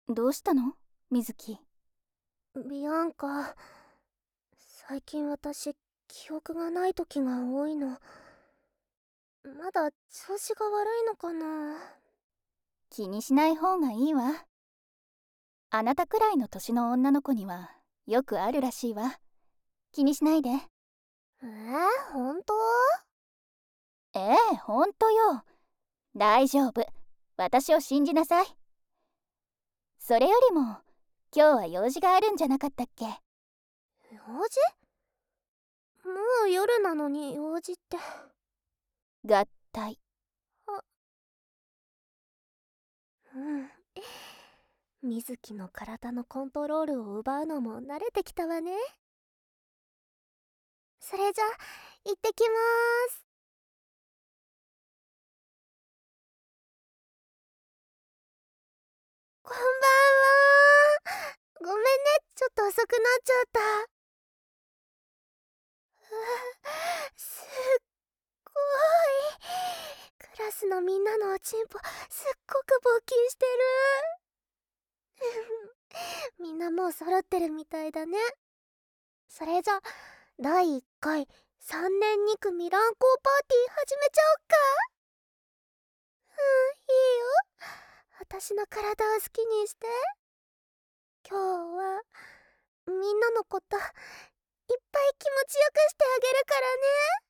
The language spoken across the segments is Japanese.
どうしたの水木？ ビアンカ、最近私記憶がない時が多いの。まだ調子が悪いのかな。 気にしない方がいいわ。あなたくらいの年の女の子にはよくあるらしいわ。気にしないで。 本当？ ええ、ほんとよ。大丈夫。私を信じなさい。それよりも今日は用事があるんじゃなかったっけ？ 用事？もう夜なのに用事って。 合体。 うん。水木の体のコントロールを奪うのも慣れてきたわね。それじゃ行ってきまーす。こんばんは。ごめんね、ちょっと遅くなっちゃった。すっごい。クラスのみんなのおちんぽすっごく勃起してる。みんなもう揃ってるみたいだね。それじゃ第1回3年2組乱交パーティー始めちゃおっか。いいよ。私の体を好きにして。今日はみんなのこといっぱい気持ちよくしてあげるからね。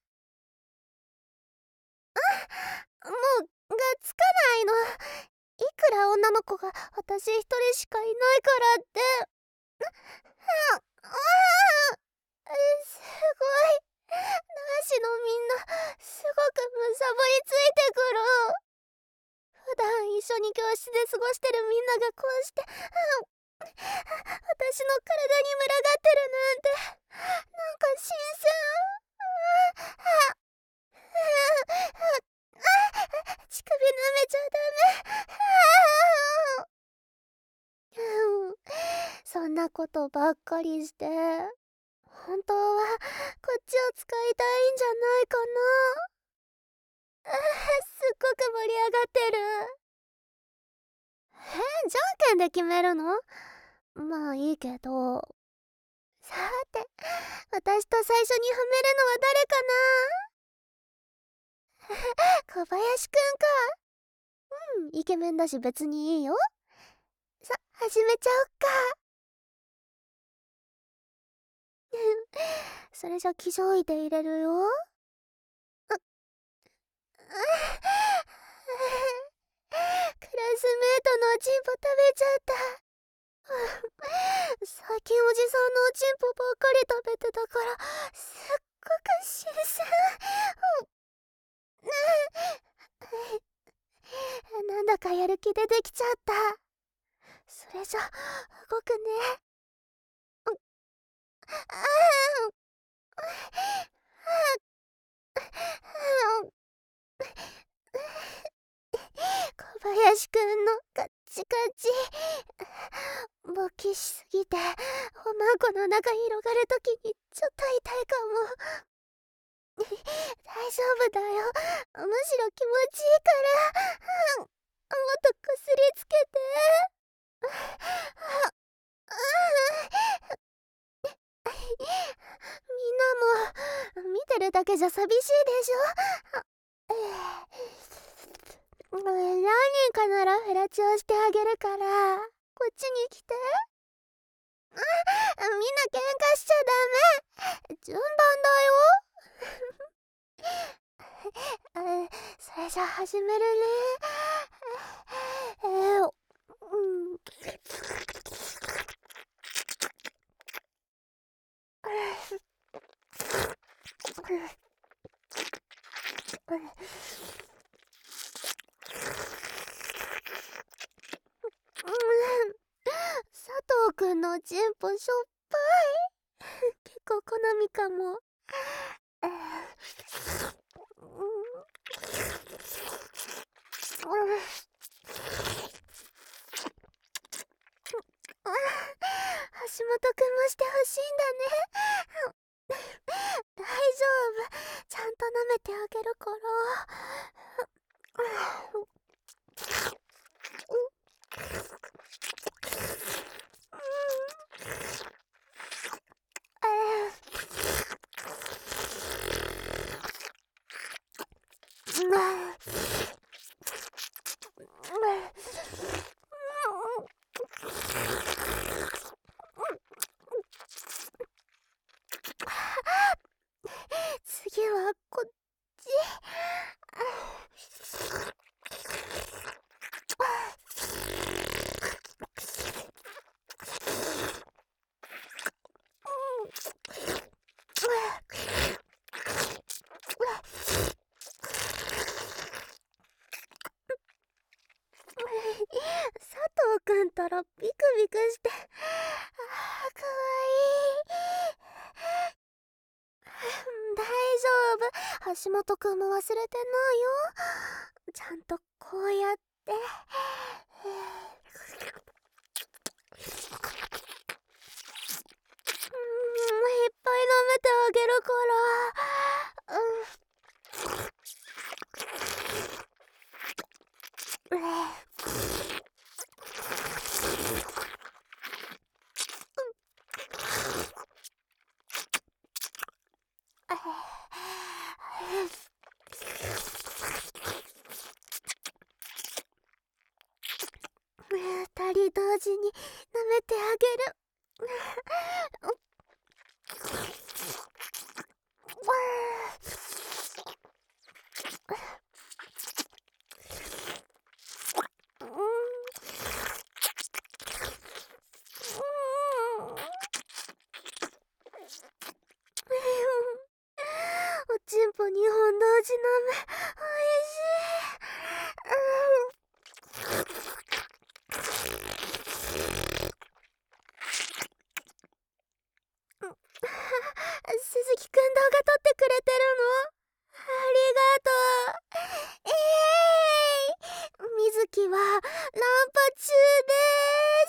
もうがっつかないの。いくら女の子が私一人しかいないからって。すごい。男子のみんなすごくむさぼりついてくる。普段一緒に教室で過ごしてるみんながこうして私の体に群がってるなんて、なんか新鮮。乳首舐めちゃダメ。そんなことばっかりして、本当はこっちを使いたいんじゃないかな。すっごく盛り上がってる。じゃんけんで決めるの？まあいいけど。さて、私と最初にはめるのは誰かな。小林くんか。イケメンだし別にいいよ。さ、始めちゃおっか。それじゃ騎乗位で入れるよ。クラスメートのおちんぽ食べちゃった。最近おじさんのおちんぽばっかり食べてたからすっごく新鮮。なんだかやる気出てきちゃった。それじゃ動くね。小林くんのカッチカチ。勃起しすぎておまんこの中広がるときにちょっと痛いかも。大丈夫だよ。むしろ気持ちいいから。もっとこすりつけて。みんなも見てるだけじゃ寂しいでしょ。何人かならフェラチオしてあげるからこっちに来て。みんな喧嘩しちゃダメ。順番だよ。それじゃ始めるね。佐藤くんのチンポしょっぱい。結構好みかも。橋本くんもしてほしいんだね。大丈夫。ちゃんと舐めてあげるから。 次はこっち。佐藤くんたらビクビクして、かわいい。大丈夫、橋本くんも忘れてないよ。ちゃんとこうやって、いっぱい舐めてあげるから。二人同時に舐めてあげる。おちんぽ2本同時舐め、おいしい。鈴木くん動画撮ってくれてるの？ありがとう。みずきはナンパ中です。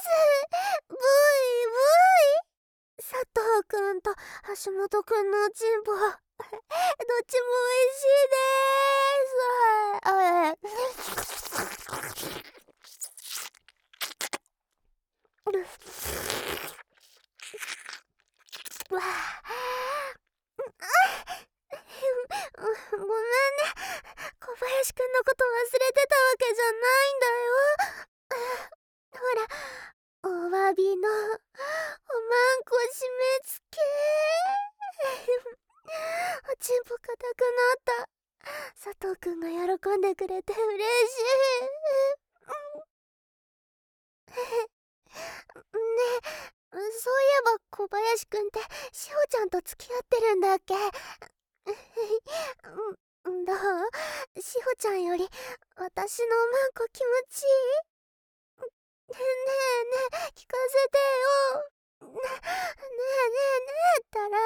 ブイブイ。佐藤くんと橋本くんのおちんぽ、どっちも美味しいです。わあ、ごめんね。小林くんのこと忘れてたわけじゃないんだよ。ほら、お詫びのおまんこ締め付け。おちんぽ硬くなった。佐藤くんが喜んでくれて嬉しい。ねえ、そういえば小林くんってしほちゃんと付き合ってるんだっけ？どう？しほちゃんより私のおまんこ気持ちいい？ねえねえねえ、聞かせてよ。ねえねえねえったら。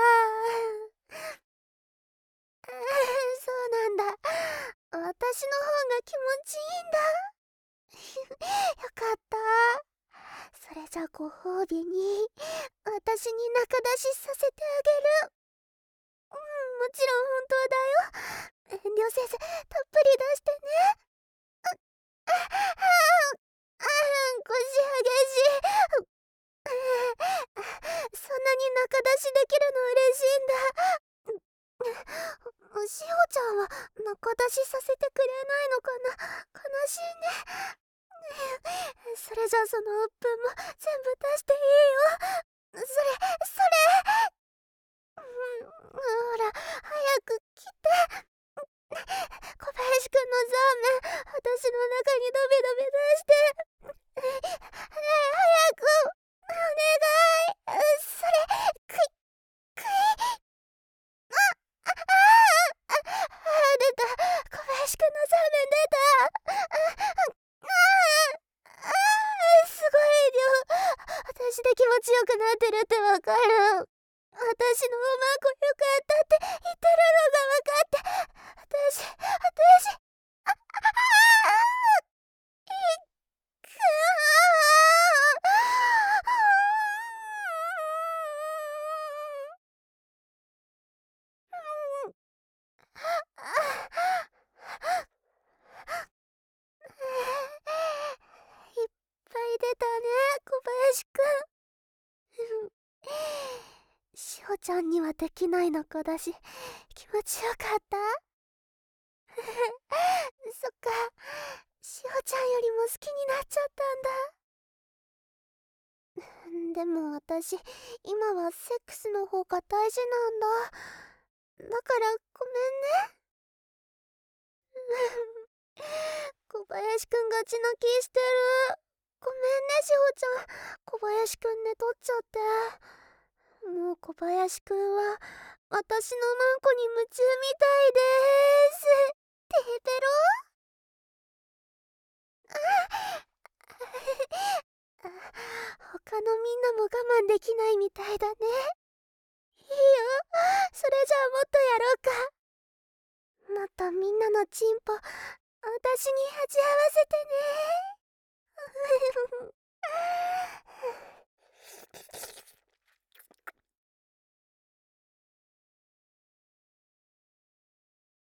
そうなんだ。私の方が気持ちいいんだ。よかった。それじゃご褒美に私に仲出しさせてあげる。もちろん本当だよ。遠慮せずたっぷり出してね。腰激しい。そんなに仲出しできるの嬉しいんだ。しほちゃんは仲出しさせてくれないのかな。悲しいね。それじゃその鬱憤も全部出していいよ。それ。ほら、早く来て。小林くんのザーメン、私の中にドビドビ出して。ねえ、早く。お願い。それ、くい、くい。出た。小林くんのザーメン出た。すごい量。私で気持ちよくなってるってわかる。私のおまんこよかったって言ってるのがわかって。私、いっくいっぱい出たね、小林くん。しほちゃんにはできないの子だし、気持ちよかった？そも好きになっちゃったんだ。でも私、今はセックスの方が大事なんだ。だからごめんね。小林くんが血泣きしてる。ごめんね、しほちゃん。小林くん寝取っちゃって。もう小林くんは私のマンコに夢中みたいです。テヘペロ。他のみんなも我慢できないみたいだね。いいよ。それじゃあもっとやろうか。もっとみんなのチンポ私に味合わせてね。